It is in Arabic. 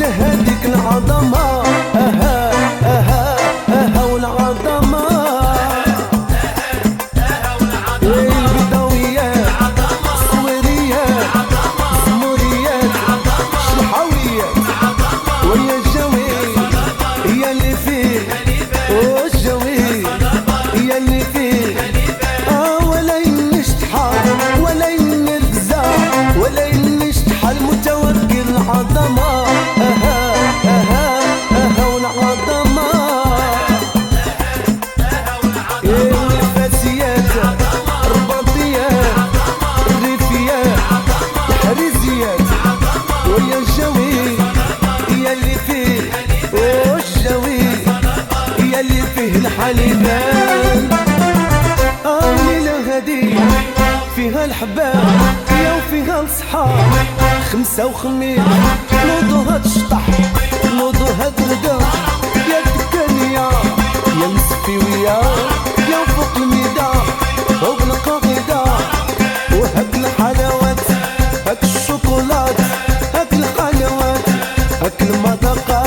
هذيك العظمة اها اها اها والعظمة البدويات الصويريات الزموريات الشلحاويات ويا الجوي هي اللي فيه والجوي هي اللي فيه ولا ينشطحال ولا ينرفزا ولا ينشطحال متوكل العظمة اها اها اها والعظمة الفاسيات الرباطيات الريفيات الحريزيات ويا الجوي هي اللي فيه والجوي هي اللي فيه الحليبان الليلة هادي فيها الحباب يا وفيها الصحاب خمسة وخميس نوضوها تشطح نوضوها ترقص يا الدكانية يا المسفيوية يا فوق الميدا وبالقاعدة وهاك الحلاوات هاك الشوكولات هاك الحلاوات هاك المذاقات